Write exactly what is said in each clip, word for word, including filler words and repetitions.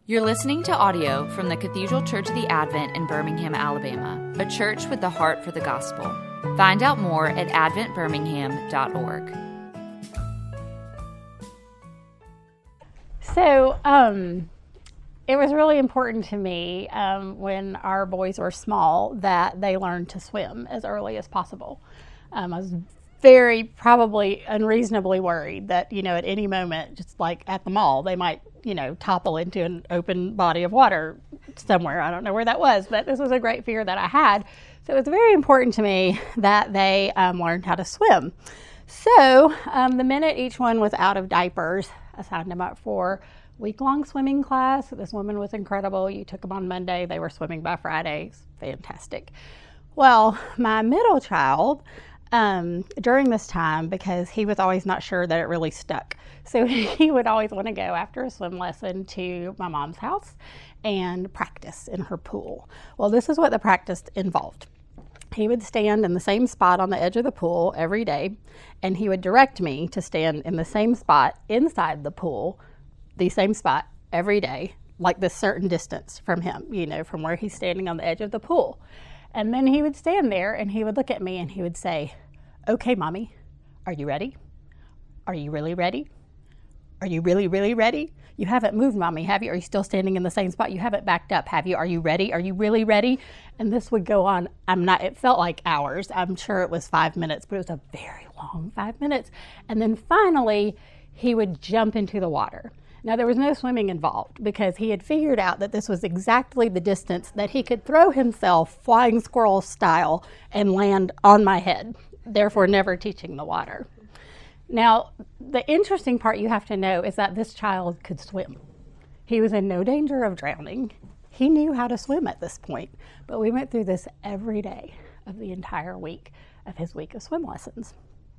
You're listening to audio from the Cathedral Church of the Advent in Birmingham, Alabama, a church with the heart for the gospel. Find out more at advent birmingham dot org. So, um, it was really important to me um, when our boys were small that they learned to swim as early as possible. Um, I was very probably unreasonably worried that, you know, at any moment, just like at the mall, they might, you know, topple into an open body of water somewhere. I don't know where that was, but this was a great fear that I had. So it was very important to me that they um, learned how to swim. So um, the minute each one was out of diapers, I signed them up for week-long swimming class. This woman was incredible. You took them on Monday. They were swimming by Friday. Fantastic. Well, my middle child, um, during this time, because he was always not sure that it really stuck, so he would always want to go after a swim lesson to my mom's house and practice in her pool. Well, this is what the practice involved. He would stand in the same spot on the edge of the pool every day, and he would direct me to stand in the same spot inside the pool, the same spot every day, like this certain distance from him, you know, from where he's standing on the edge of the pool. And then he would stand there and he would look at me and he would say, "Okay, Mommy, are you ready? Are you really ready? Are you really, really ready? You haven't moved, Mommy, have you? Are you still standing in the same spot? You haven't backed up, have you? Are you ready? Are you really ready?" And this would go on. I'm not, it felt like hours. I'm sure it was five minutes, but it was a very long five minutes. And then finally, he would jump into the water. Now, there was no swimming involved because he had figured out that this was exactly the distance that he could throw himself flying squirrel style and land on my head, therefore never teaching the water. Now, the interesting part you have to know is that this child could swim. He was in no danger of drowning. He knew how to swim at this point, but we went through this every day of the entire week of his week of swim lessons.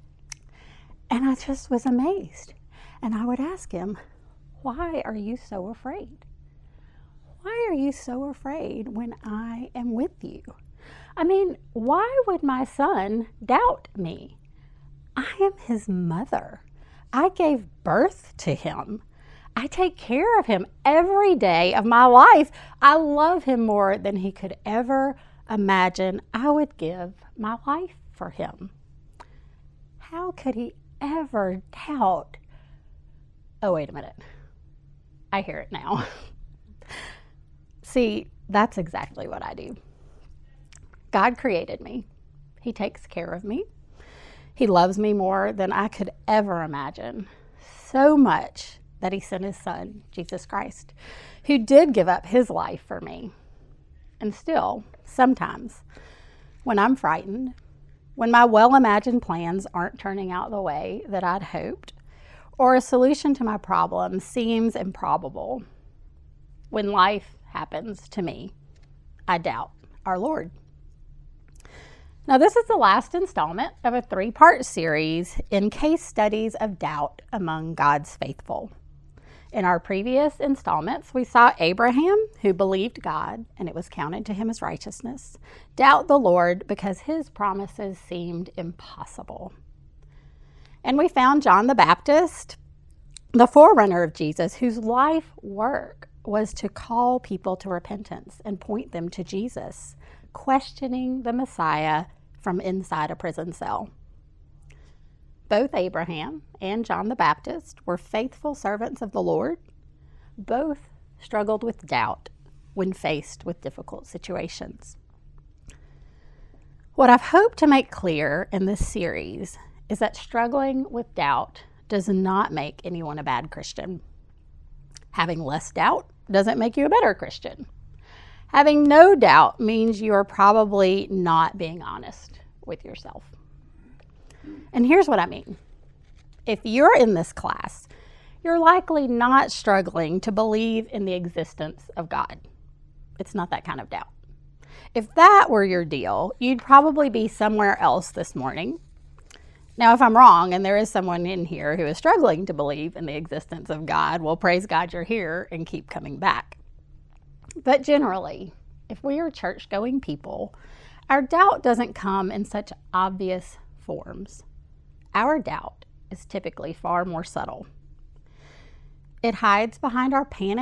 And I just was amazed. And I would ask him, "Why are you so afraid? Why are you so afraid when I am with you? I mean, why would my son doubt me? I am his mother. I gave birth to him. I take care of him every day of my life. I love him more than he could ever imagine I would give my life for him. How could he ever doubt?" Oh, wait a minute. I hear it now. See, that's exactly what I do. God created me. He takes care of me. He loves me more than I could ever imagine. So much that he sent his son, Jesus Christ, who did give up his life for me. And still, sometimes, when I'm frightened, when my well-imagined plans aren't turning out the way that I'd hoped, or a solution to my problem seems improbable, when life happens to me, I doubt our Lord. Now, this is the last installment of a three-part series in case studies of doubt among God's faithful. In our previous installments, we saw Abraham, who believed God, and it was counted to him as righteousness, doubt the Lord because his promises seemed impossible. And we found John the Baptist, the forerunner of Jesus, whose life work was to call people to repentance and point them to Jesus, questioning the Messiah from inside a prison cell. Both Abraham and John the Baptist were faithful servants of the Lord. Both struggled with doubt when faced with difficult situations. What I've hoped to make clear in this series is that struggling with doubt does not make anyone a bad Christian. Having less doubt doesn't make you a better Christian. Having no doubt means you are probably not being honest with yourself. And here's what I mean. If you're in this class, you're likely not struggling to believe in the existence of God. It's not that kind of doubt. If that were your deal, you'd probably be somewhere else this morning. Now, if I'm wrong and there is someone in here who is struggling to believe in the existence of God, well, praise God you're here and keep coming back. But generally, if we are church-going people, our doubt doesn't come in such obvious forms. Our doubt is typically far more subtle. It hides behind our panic,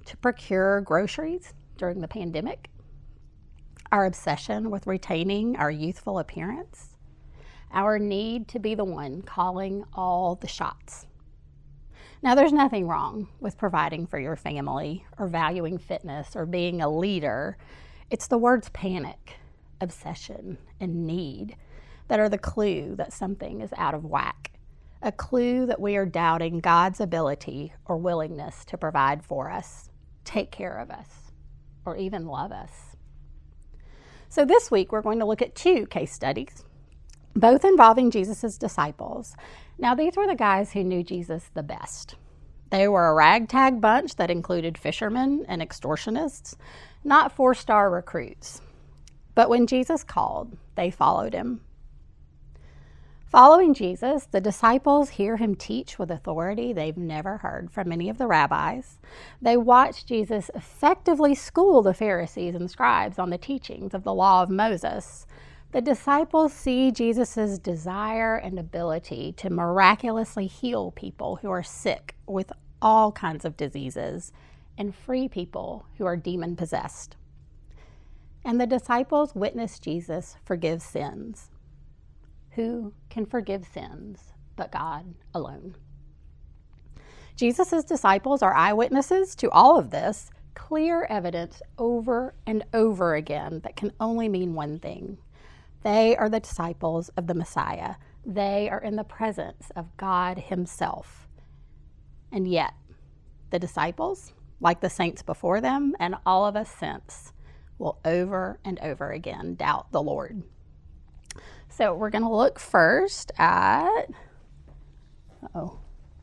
to procure groceries during the pandemic, our obsession with retaining our youthful appearance, our need to be the one calling all the shots. Now, there's nothing wrong with providing for your family or valuing fitness or being a leader. It's the words panic, obsession, and need that are the clue that something is out of whack, a clue that we are doubting God's ability or willingness to provide for us, take care of us, or even love us. So this week, we're going to look at two case studies, both involving Jesus' disciples. Now, these were the guys who knew Jesus the best. They were a ragtag bunch that included fishermen and extortionists, not four-star recruits. But when Jesus called, they followed him. Following Jesus, the disciples hear him teach with authority they've never heard from any of the rabbis. They watch Jesus effectively school the Pharisees and scribes on the teachings of the law of Moses. The disciples see Jesus' desire and ability to miraculously heal people who are sick with all kinds of diseases and free people who are demon-possessed. And the disciples witness Jesus forgive sins. Who can forgive sins but God alone? Jesus' disciples are eyewitnesses to all of this, clear evidence over and over again that can only mean one thing. They are the disciples of the Messiah. They are in the presence of God himself. And yet, the disciples, like the saints before them and all of us since, will over and over again doubt the Lord. So we're going to look first at, uh-oh.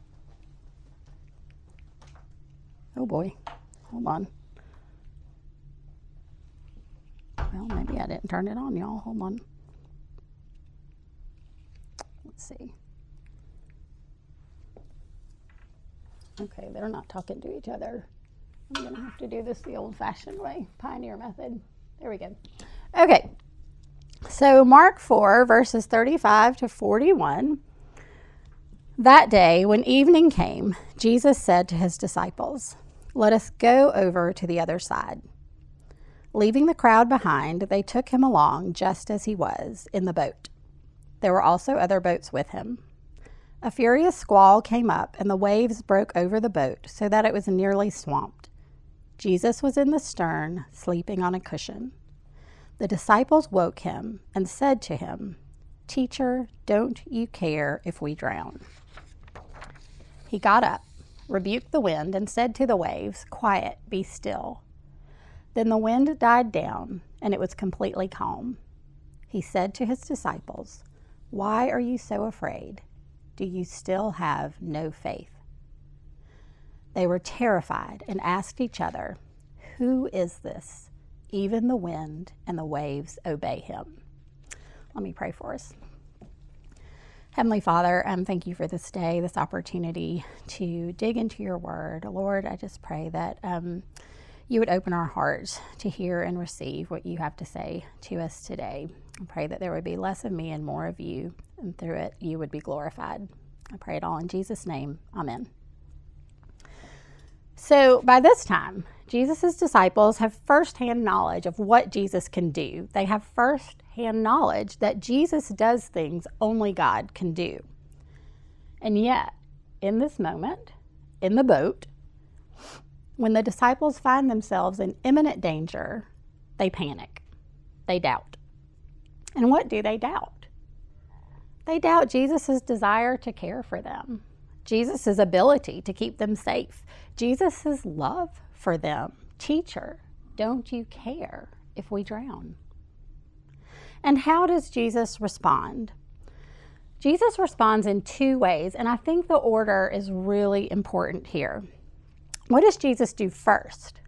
Oh boy, hold on. Well, maybe I didn't turn it on, y'all. Hold on. Let's see. Okay, they're not talking to each other. I'm going to have to do this the old-fashioned way, pioneer method. There we go. Okay, so Mark four, verses thirty-five to forty-one. That day, when evening came, Jesus said to his disciples, "Let us go over to the other side." Leaving the crowd behind, they took him along just as he was, in the boat. There were also other boats with him. A furious squall came up, and the waves broke over the boat so that it was nearly swamped. Jesus was in the stern, sleeping on a cushion. The disciples woke him and said to him, "Teacher, don't you care if we drown?" He got up, rebuked the wind, and said to the waves, "Quiet, be still." Then the wind died down, and it was completely calm. He said to his disciples, "Why are you so afraid? Do you still have no faith?" They were terrified and asked each other, "Who is this? Even the wind and the waves obey him." Let me pray for us. Heavenly Father, um, thank you for this day, this opportunity to dig into your word. Lord, I just pray that um, you would open our hearts to hear and receive what you have to say to us today. I pray that there would be less of me and more of you, and through it, you would be glorified. I pray it all in Jesus' name. Amen. So by this time, Jesus' disciples have firsthand knowledge of what Jesus can do. They have firsthand knowledge that Jesus does things only God can do. And yet, in this moment, in the boat, when the disciples find themselves in imminent danger, they panic. They doubt. And what do they doubt? They doubt Jesus' desire to care for them, Jesus' ability to keep them safe, Jesus' love for them. Teacher, don't you care if we drown? And how does Jesus respond? Jesus responds in two ways, and I think the order is really important here. What does Jesus do first?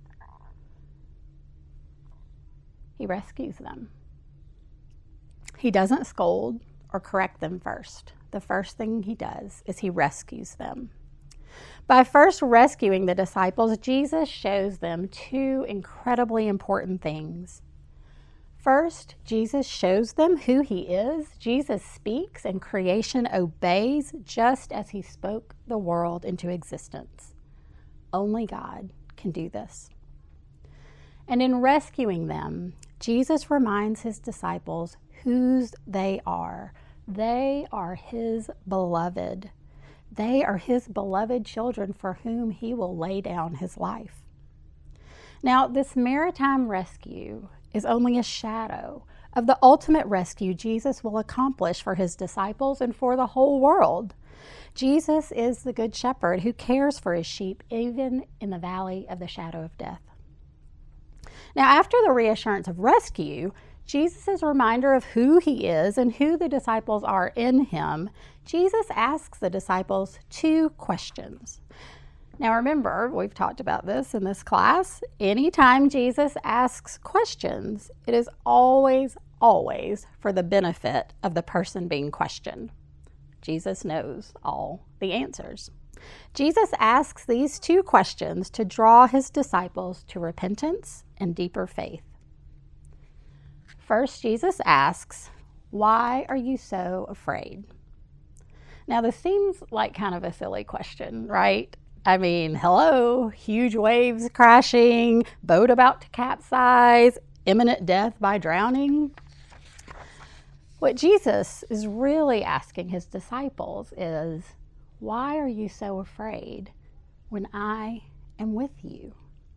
He rescues them. He doesn't scold or correct them first. The first thing he does is he rescues them. By first rescuing the disciples, Jesus shows them two incredibly important things. First, Jesus shows them who he is. Jesus speaks and creation obeys just as he spoke the world into existence. Only God can do this. And in rescuing them, Jesus reminds his disciples whose they are. They are his beloved. They are his beloved children for whom he will lay down his life. Now, this maritime rescue is only a shadow of the ultimate rescue Jesus will accomplish for his disciples and for the whole world. Jesus is the good shepherd who cares for his sheep even in the valley of the shadow of death. Now, after the reassurance of rescue, Jesus' reminder of who he is and who the disciples are in him, Jesus asks the disciples two questions. Now remember, we've talked about this in this class. Anytime Jesus asks questions, it is always, always for the benefit of the person being questioned. Jesus knows all the answers. Jesus asks these two questions to draw his disciples to repentance and deeper faith. First, Jesus asks, "Why are you so afraid?" Now, this seems like kind of a silly question, right? I mean, hello, huge waves crashing, boat about to capsize, imminent death by drowning. What Jesus is really asking his disciples is, why are you so afraid when I am with you?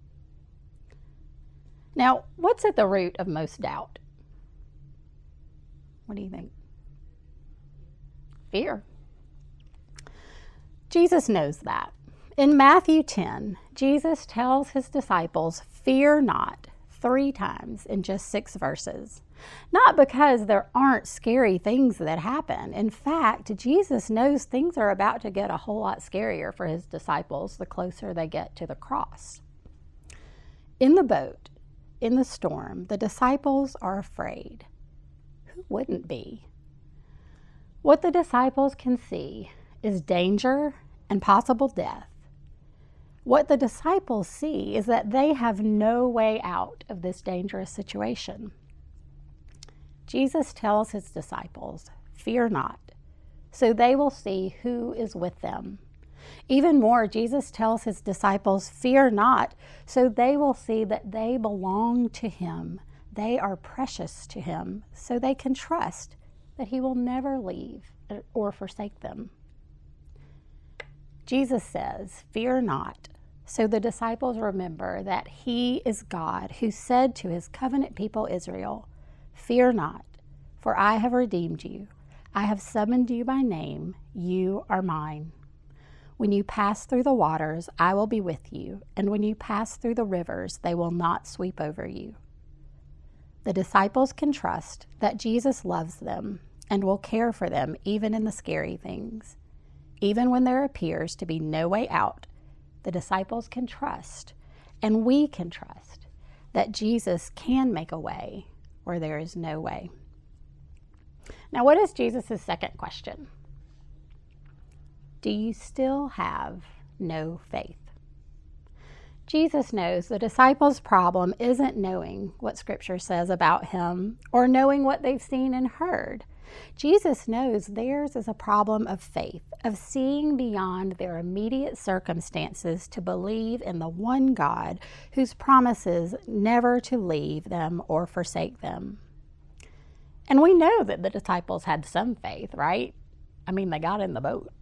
Now, what's at the root of most doubt? What do you think? Fear. Jesus knows that. In Matthew ten, Jesus tells his disciples, "Fear not," three times in just six verses. Not because there aren't scary things that happen. In fact, Jesus knows things are about to get a whole lot scarier for his disciples the closer they get to the cross. In the boat, in the storm, the disciples are afraid. Who wouldn't be? What the disciples can see is danger and possible death. What the disciples see is that they have no way out of this dangerous situation. Jesus tells his disciples, "Fear not," so they will see who is with them. Even more, Jesus tells his disciples, "Fear not," so they will see that they belong to him. They are precious to him, so they can trust that he will never leave or forsake them. Jesus says, "Fear not," so the disciples remember that he is God who said to his covenant people Israel, "Fear not, for I have redeemed you. I have summoned you by name. You are mine. When you pass through the waters, I will be with you, and when you pass through the rivers, they will not sweep over you." The disciples can trust that Jesus loves them and will care for them even in the scary things. Even when there appears to be no way out, the disciples can trust, and we can trust, that Jesus can make a way where there is no way. Now, what is Jesus' second question? Do you still have no faith? Jesus knows the disciples' problem isn't knowing what Scripture says about him or knowing what they've seen and heard. Jesus knows theirs is a problem of faith, of seeing beyond their immediate circumstances to believe in the one God whose promises never to leave them or forsake them. And we know that the disciples had some faith, right? I mean, they got in the boat.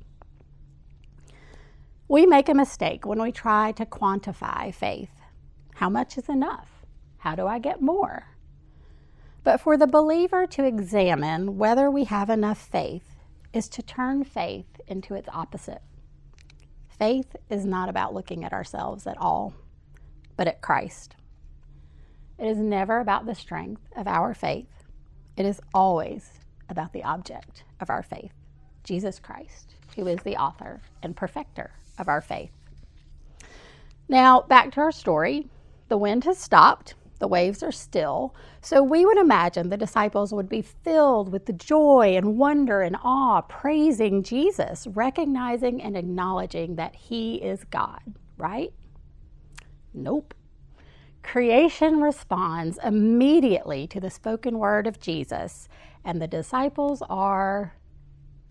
We make a mistake when we try to quantify faith. How much is enough? How do I get more? But for the believer to examine whether we have enough faith is to turn faith into its opposite. Faith is not about looking at ourselves at all, but at Christ. It is never about the strength of our faith. It is always about the object of our faith, Jesus Christ, who is the author and perfecter of our faith. Now, back to our story. The wind has stopped. The waves are still. So we would imagine the disciples would be filled with the joy and wonder and awe, praising Jesus, recognizing and acknowledging that he is God, right? Nope. Creation responds immediately to the spoken word of Jesus, and the disciples are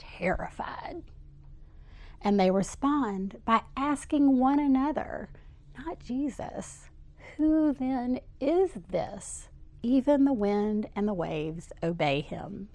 terrified. And they respond by asking one another, not Jesus. Who then is this? Even the wind and the waves obey him.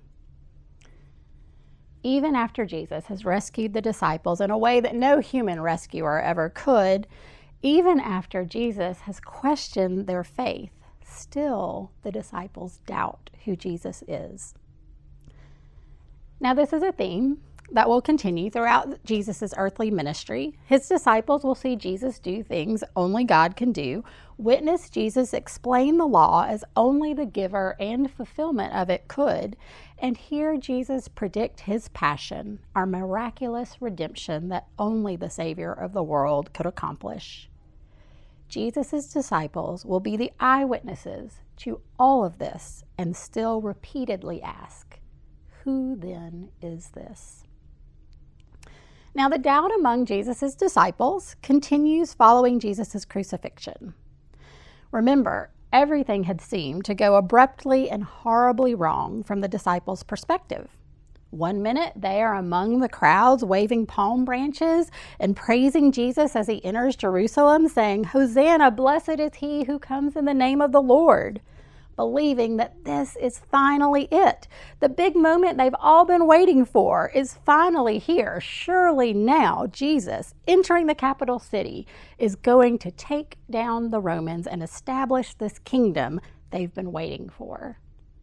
Even after Jesus has rescued the disciples in a way that no human rescuer ever could, even after Jesus has questioned their faith, still the disciples doubt who Jesus is. Now, this is a theme that will continue throughout Jesus' earthly ministry. His disciples will see Jesus do things only God can do, witness Jesus explain the law as only the giver and fulfillment of it could, and hear Jesus predict his passion, our miraculous redemption that only the Savior of the world could accomplish. Jesus' disciples will be the eyewitnesses to all of this and still repeatedly ask, who then is this? Now, the doubt among Jesus' disciples continues following Jesus' crucifixion. Remember, everything had seemed to go abruptly and horribly wrong from the disciples' perspective. One minute, they are among the crowds waving palm branches and praising Jesus as he enters Jerusalem, saying, "Hosanna, blessed is he who comes in the name of the Lord," believing that this is finally it. The big moment they've all been waiting for is finally here. Surely now Jesus, entering the capital city, is going to take down the Romans and establish this kingdom they've been waiting for.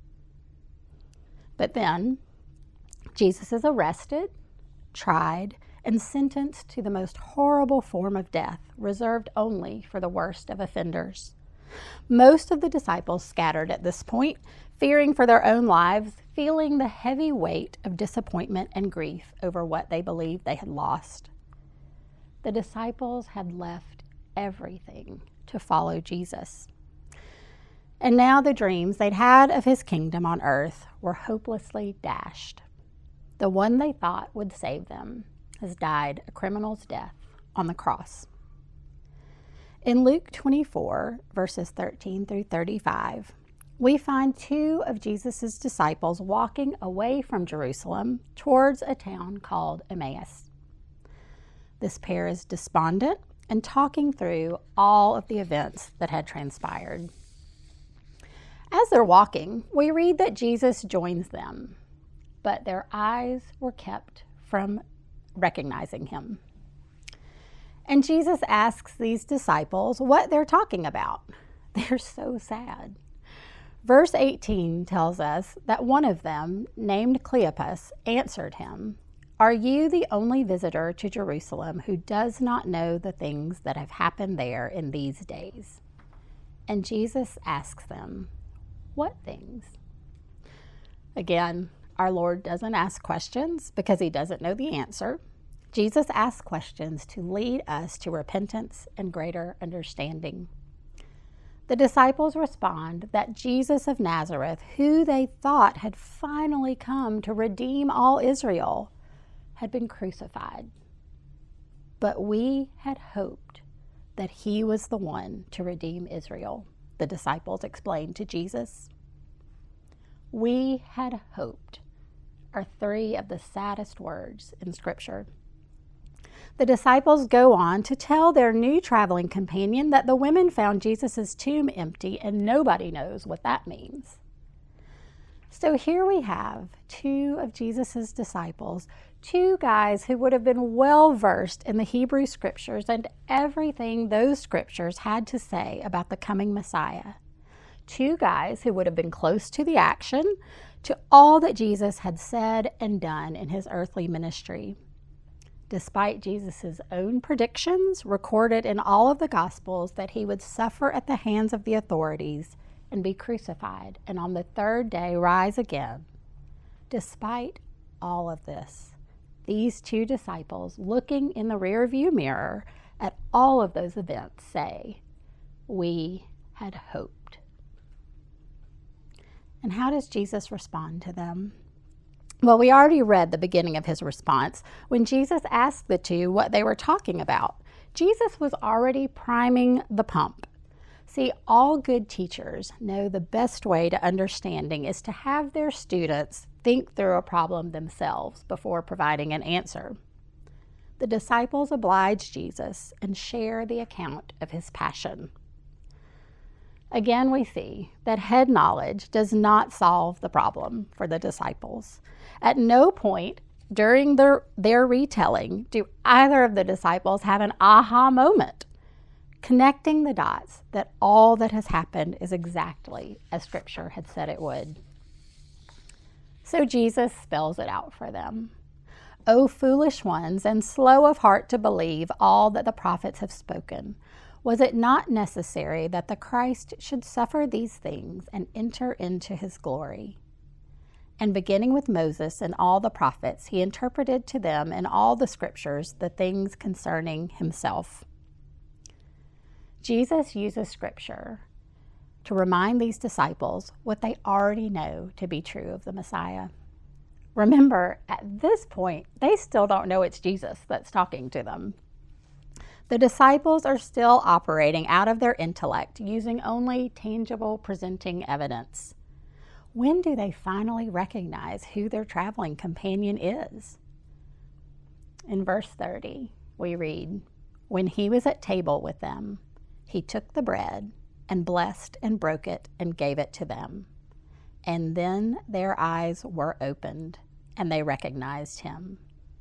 But then Jesus is arrested, tried, and sentenced to the most horrible form of death, reserved only for the worst of offenders. Most of the disciples scattered at this point, fearing for their own lives, feeling the heavy weight of disappointment and grief over what they believed they had lost. The disciples had left everything to follow Jesus. And now the dreams they'd had of his kingdom on earth were hopelessly dashed. The one they thought would save them has died a criminal's death on the cross. In Luke twenty-four, verses thirteen through thirty-five, we find two of Jesus' disciples walking away from Jerusalem towards a town called Emmaus. This pair is despondent and talking through all of the events that had transpired. As they're walking, we read that Jesus joins them, but their eyes were kept from recognizing him. And Jesus asks these disciples what they're talking about. They're so sad. Verse eighteen tells us that one of them, named Cleopas, answered him, "Are you the only visitor to Jerusalem who does not know the things that have happened there in these days?" And Jesus asks them, "What things?" Again, our Lord doesn't ask questions because he doesn't know the answer. Jesus asks questions to lead us to repentance and greater understanding. The disciples respond that Jesus of Nazareth, who they thought had finally come to redeem all Israel, had been crucified. But we had hoped that he was the one to redeem Israel, the disciples explained to Jesus. We had hoped are three of the saddest words in Scripture. The disciples go on to tell their new traveling companion that the women found Jesus' tomb empty and nobody knows what that means. So here we have two of Jesus' disciples, two guys who would have been well versed in the Hebrew Scriptures and everything those Scriptures had to say about the coming Messiah. Two guys who would have been close to the action, to all that Jesus had said and done in his earthly ministry. Despite Jesus' own predictions recorded in all of the Gospels that he would suffer at the hands of the authorities and be crucified and on the third day rise again. Despite all of this, these two disciples, looking in the rearview mirror at all of those events, say, "We had hoped." And how does Jesus respond to them? Well, we already read the beginning of his response when Jesus asked the two what they were talking about. Jesus was already priming the pump. See, all good teachers know the best way to understanding is to have their students think through a problem themselves before providing an answer. the disciples oblige Jesus and share the account of his passion. Again, we see that head knowledge does not solve the problem for the disciples. At no point during their, their retelling do either of the disciples have an aha moment, connecting the dots that all that has happened is exactly as Scripture had said it would. So Jesus spells it out for them. O foolish ones, and slow of heart to believe all that the prophets have spoken. Was it not necessary that the Christ should suffer these things and enter into his glory? And beginning with Moses and all the prophets, he interpreted to them in all the Scriptures the things concerning himself. Jesus uses Scripture to remind these disciples what they already know to be true of the Messiah. Remember, at this point, they still don't know it's Jesus that's talking to them. The disciples are still operating out of their intellect, using only tangible presenting evidence. When do they finally recognize who their traveling companion is? In verse thirty, we read, "When he was at table with them, he took the bread and blessed and broke it and gave it to them. And then their eyes were opened and they recognized him."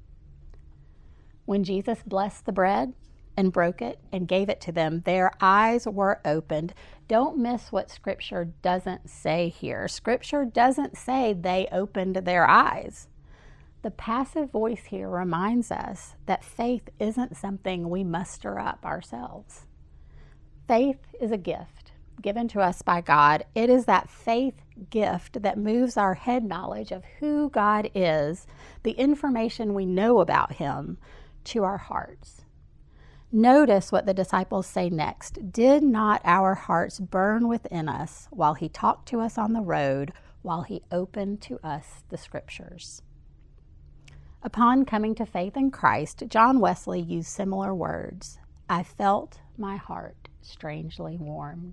When Jesus blessed the bread and broke it and gave it to them, their eyes were opened. Don't miss what Scripture doesn't say here. Scripture doesn't say they opened their eyes. The passive voice here reminds us that faith isn't something we muster up ourselves. Faith is a gift given to us by God. It is that faith gift that moves our head knowledge of who God is, the information we know about him, to our hearts. Notice what the disciples say next. Did not our hearts burn within us while he talked to us on the road, while he opened to us the Scriptures? Upon coming to faith in Christ, John Wesley used similar words. I felt my heart strangely warmed.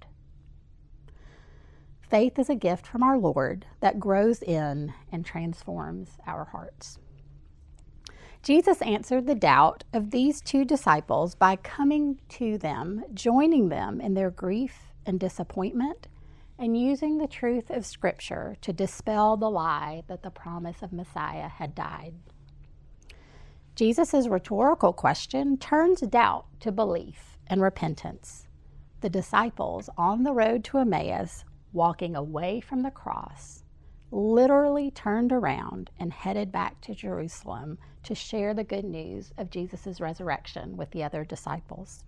Faith is a gift from our Lord that grows in and transforms our hearts. Jesus answered the doubt of these two disciples by coming to them, joining them in their grief and disappointment, and using the truth of Scripture to dispel the lie that the promise of Messiah had died. Jesus' rhetorical question turns doubt to belief and repentance. The disciples on the road to Emmaus, walking away from the cross, literally turned around and headed back to Jerusalem to share the good news of Jesus' resurrection with the other disciples.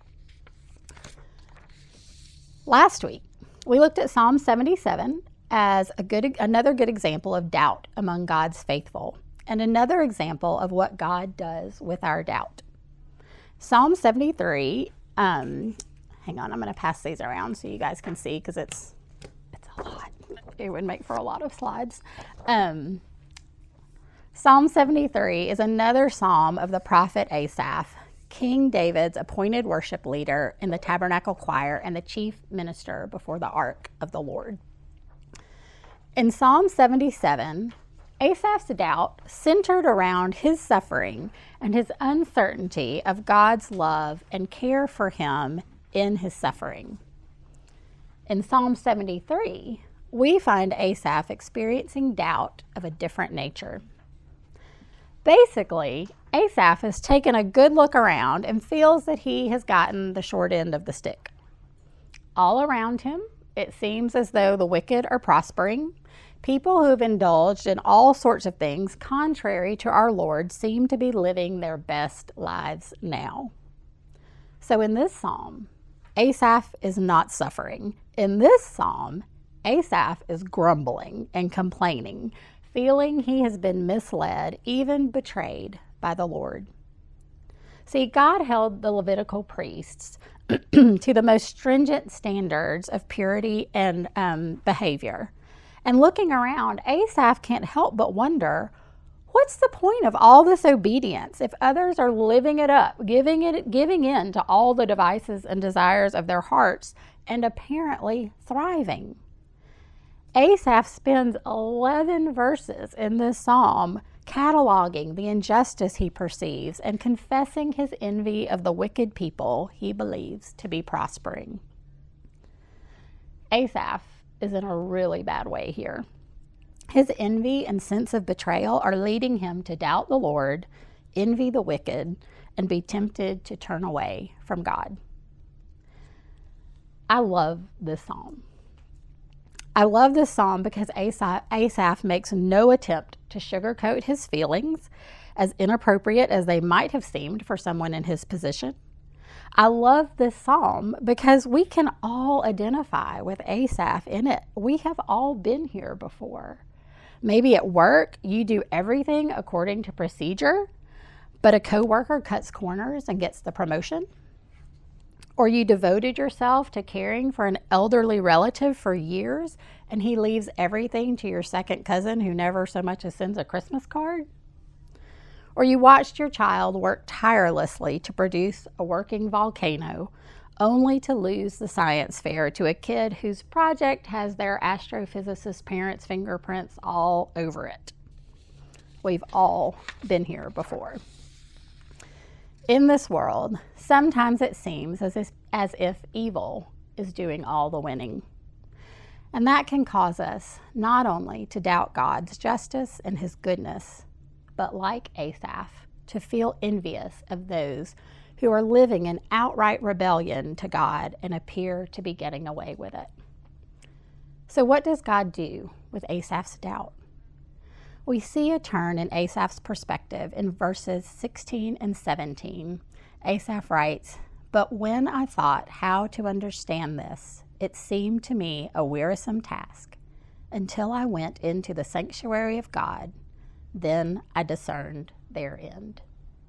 Last week, we looked at Psalm seventy-seven as a good, another good example of doubt among God's faithful, and another example of what God does with our doubt. Psalm seventy-three, um, hang on, I'm going to pass these around so you guys can see because it's it's a lot. It would make for a lot of slides. Um, Psalm seventy-three is another psalm of the prophet Asaph, King David's appointed worship leader in the tabernacle choir and the chief minister before the ark of the Lord. In Psalm seventy-seven, Asaph's doubt centered around his suffering and his uncertainty of God's love and care for him in his suffering. In Psalm seventy-three, we find Asaph experiencing doubt of a different nature. Basically, Asaph has taken a good look around and feels that he has gotten the short end of the stick. All around him, it seems as though the wicked are prospering. People who have indulged in all sorts of things contrary to our Lord seem to be living their best lives now. So in this psalm, Asaph is not suffering. In this psalm, Asaph is grumbling and complaining, feeling he has been misled, even betrayed by the Lord. See, God held the Levitical priests to the most stringent standards of purity and um, behavior. And looking around, Asaph can't help but wonder, what's the point of all this obedience if others are living it up, giving it, giving in to all the devices and desires of their hearts, and apparently thriving? Asaph spends eleven verses in this psalm cataloging the injustice he perceives and confessing his envy of the wicked people he believes to be prospering. Asaph is in a really bad way here. His envy and sense of betrayal are leading him to doubt the Lord, envy the wicked, and be tempted to turn away from God. I love this psalm. I love this psalm because Asaph, Asaph makes no attempt to sugarcoat his feelings, as inappropriate as they might have seemed for someone in his position. I love this psalm because we can all identify with Asaph in it. We have all been here before. Maybe at work, you do everything according to procedure, but a coworker cuts corners and gets the promotion. Or you devoted yourself to caring for an elderly relative for years, and he leaves everything to your second cousin who never so much as sends a Christmas card. Or you watched your child work tirelessly to produce a working volcano, only to lose the science fair to a kid whose project has their astrophysicist parents' fingerprints all over it. We've all been here before. In this world, sometimes it seems as if, as if evil is doing all the winning. And that can cause us not only to doubt God's justice and his goodness, but like Asaph, to feel envious of those who are living in outright rebellion to God and appear to be getting away with it. So what does God do with Asaph's doubt? We see a turn in Asaph's perspective in verses sixteen and seventeen. Asaph writes, "But when I thought how to understand this, it seemed to me a wearisome task, until I went into the sanctuary of God. Then I discerned their end."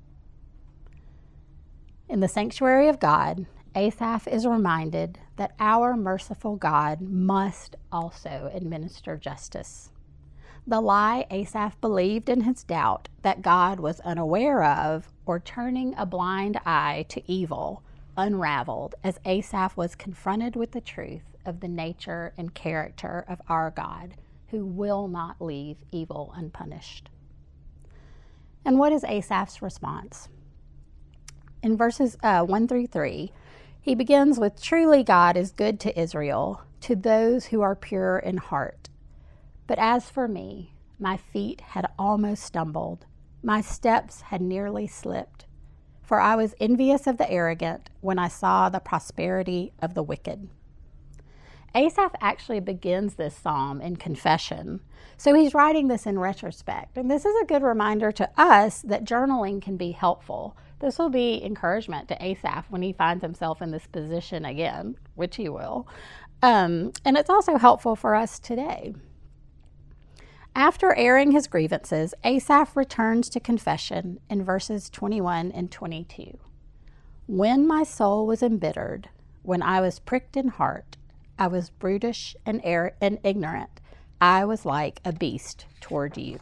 In the sanctuary of God, Asaph is reminded that our merciful God must also administer justice. The lie Asaph believed in his doubt that God was unaware of or turning a blind eye to evil unraveled as Asaph was confronted with the truth of the nature and character of our God, who will not leave evil unpunished. And what is Asaph's response? In verses uh, one through three, he begins with, "Truly God is good to Israel, to those who are pure in heart. But as for me, my feet had almost stumbled, my steps had nearly slipped, for I was envious of the arrogant when I saw the prosperity of the wicked." Asaph actually begins this psalm in confession, so he's writing this in retrospect. And this is a good reminder to us that journaling can be helpful. This will be encouragement to Asaph when he finds himself in this position again, which he will. Um, and it's also helpful for us today. After airing his grievances, Asaph returns to confession in verses twenty-one and twenty-two. "When my soul was embittered, when I was pricked in heart, I was brutish and, er- and ignorant. I was like a beast toward you."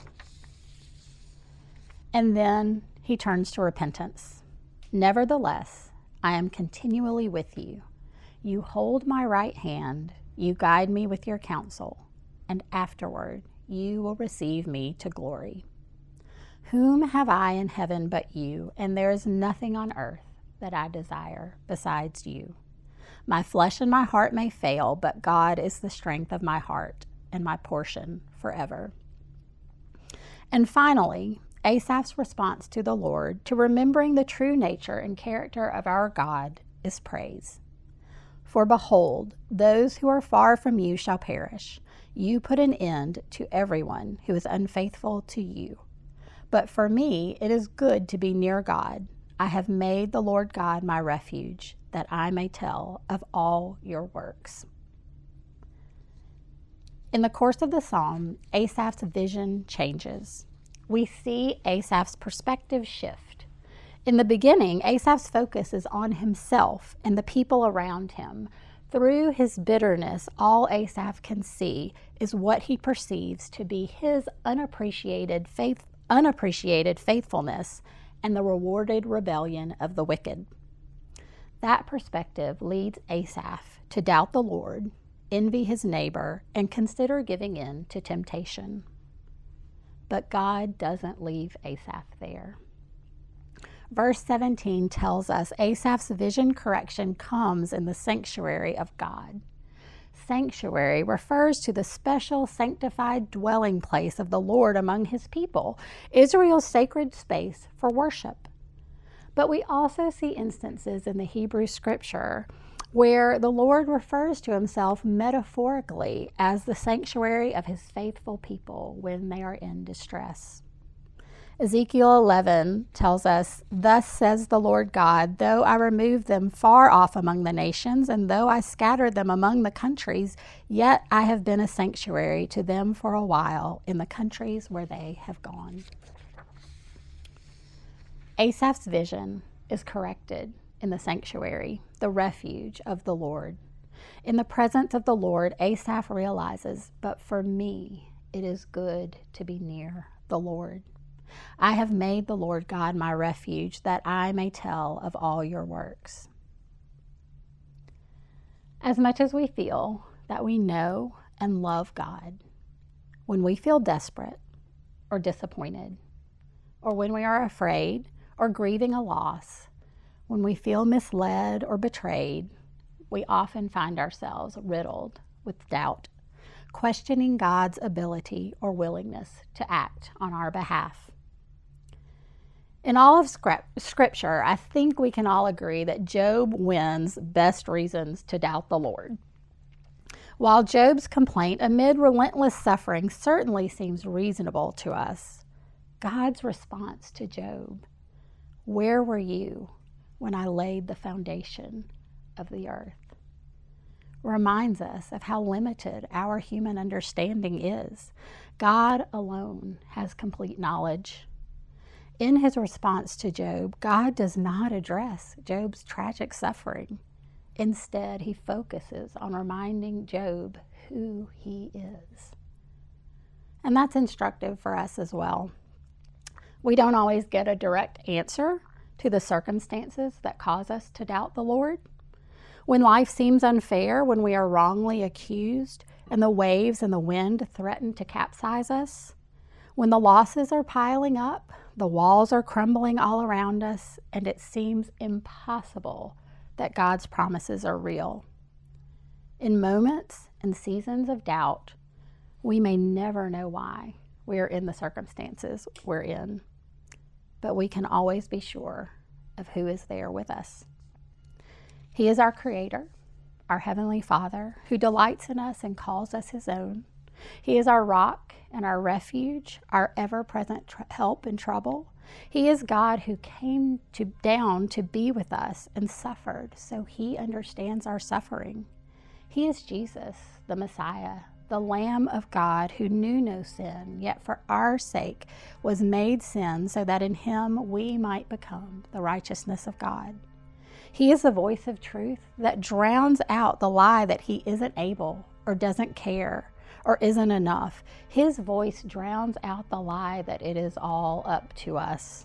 And then he turns to repentance. "Nevertheless, I am continually with you. You hold my right hand, you guide me with your counsel, and afterward you will receive me to glory. Whom have I in heaven but you, and there is nothing on earth that I desire besides you. My flesh and my heart may fail, but God is the strength of my heart and my portion forever." And finally, Asaph's response to the Lord, to remembering the true nature and character of our God, is praise. "For behold, those who are far from you shall perish. You put an end to everyone who is unfaithful to you. But for me, it is good to be near God. I have made the Lord God my refuge, that I may tell of all your works." In the course of the psalm, Asaph's vision changes. We see Asaph's perspective shift. In the beginning, Asaph's focus is on himself and the people around him. Through his bitterness, all Asaph can see is what he perceives to be his unappreciated faith, unappreciated faithfulness and the rewarded rebellion of the wicked. That perspective leads Asaph to doubt the Lord, envy his neighbor, and consider giving in to temptation. But God doesn't leave Asaph there. Verse seventeen tells us Asaph's vision correction comes in the sanctuary of God. Sanctuary refers to the special sanctified dwelling place of the Lord among his people, Israel's sacred space for worship. But we also see instances in the Hebrew scripture where the Lord refers to himself metaphorically as the sanctuary of his faithful people when they are in distress. Ezekiel eleven tells us, "Thus says the Lord God, though I remove them far off among the nations, and though I scattered them among the countries, yet I have been a sanctuary to them for a while in the countries where they have gone." Asaph's vision is corrected in the sanctuary, the refuge of the Lord. In the presence of the Lord, Asaph realizes, "But for me, it is good to be near the Lord. I have made the Lord God my refuge, that I may tell of all your works." As much as we feel that we know and love God, when we feel desperate or disappointed, or when we are afraid or grieving a loss, when we feel misled or betrayed, we often find ourselves riddled with doubt, questioning God's ability or willingness to act on our behalf. In all of Scripture, I think we can all agree that Job wins best reasons to doubt the Lord. While Job's complaint amid relentless suffering certainly seems reasonable to us, God's response to Job, "Where were you when I laid the foundation of the earth?" reminds us of how limited our human understanding is. God alone has complete knowledge. In his response to Job, God does not address Job's tragic suffering. Instead, he focuses on reminding Job who he is. And that's instructive for us as well. We don't always get a direct answer to the circumstances that cause us to doubt the Lord. When life seems unfair, when we are wrongly accused, and the waves and the wind threaten to capsize us, when the losses are piling up, the walls are crumbling all around us, and it seems impossible that God's promises are real. In moments and seasons of doubt, we may never know why we are in the circumstances we're in, but we can always be sure of who is there with us. He is our Creator, our Heavenly Father, who delights in us and calls us his own. He is our rock and our refuge, our ever-present tr- help in trouble. He is God who came to, down to be with us and suffered, so he understands our suffering. He is Jesus, the Messiah, the Lamb of God who knew no sin, yet for our sake was made sin, so that in him we might become the righteousness of God. He is the voice of truth that drowns out the lie that he isn't able or doesn't care or isn't enough. His voice drowns out the lie that it is all up to us.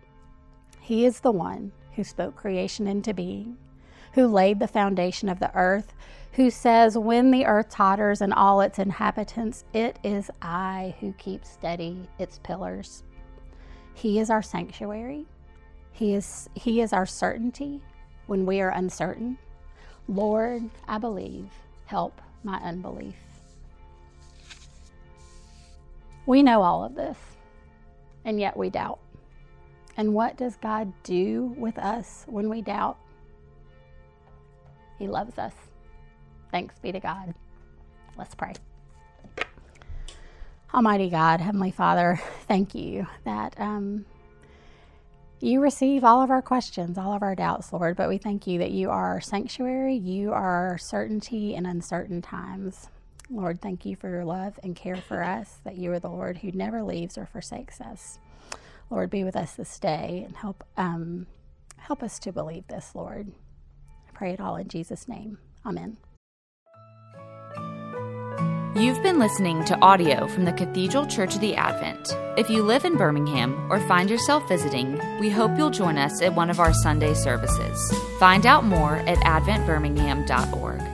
He is the one who spoke creation into being, who laid the foundation of the earth, who says, when the earth totters and all its inhabitants, it is I who keep steady its pillars. He is our sanctuary. He is, he is our certainty when we are uncertain. Lord, I believe, help my unbelief. We know all of this, and yet we doubt. And what does God do with us when we doubt? He loves us. Thanks be to God. Let's pray. Almighty God, Heavenly Father, thank you that um, you receive all of our questions, all of our doubts, Lord, but we thank you that you are our sanctuary, you are our certainty in uncertain times. Lord, thank you for your love and care for us, that you are the Lord who never leaves or forsakes us. Lord, be with us this day and help um, help us to believe this, Lord. I pray it all in Jesus' name. Amen. You've been listening to audio from the Cathedral Church of the Advent. If you live in Birmingham or find yourself visiting, we hope you'll join us at one of our Sunday services. Find out more at advent birmingham dot org.